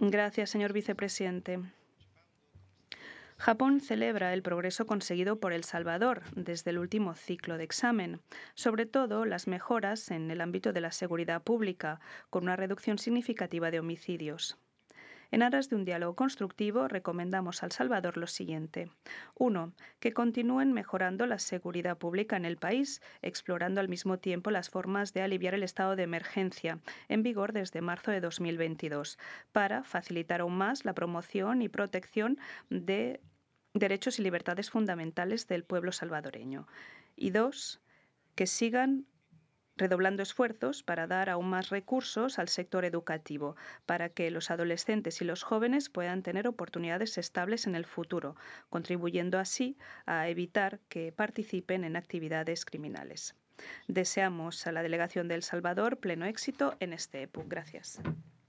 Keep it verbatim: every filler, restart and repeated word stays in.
Gracias, señor vicepresidente. Japón celebra el progreso conseguido por El Salvador desde el último ciclo de examen, sobre todo las mejoras en el ámbito de la seguridad pública, con una reducción significativa de homicidios. En aras de un diálogo constructivo, recomendamos a El Salvador lo siguiente. uno. Que continúen mejorando la seguridad pública en el país, explorando al mismo tiempo las formas de aliviar el estado de emergencia, en vigor desde marzo de dos mil veintidós, para facilitar aún más la promoción y protección de derechos y libertades fundamentales del pueblo salvadoreño. Y dos. Que sigan redoblando esfuerzos para dar aún más recursos al sector educativo, para que los adolescentes y los jóvenes puedan tener oportunidades estables en el futuro, contribuyendo así a evitar que participen en actividades criminales. Deseamos a la delegación de El Salvador pleno éxito en este E P U. Gracias.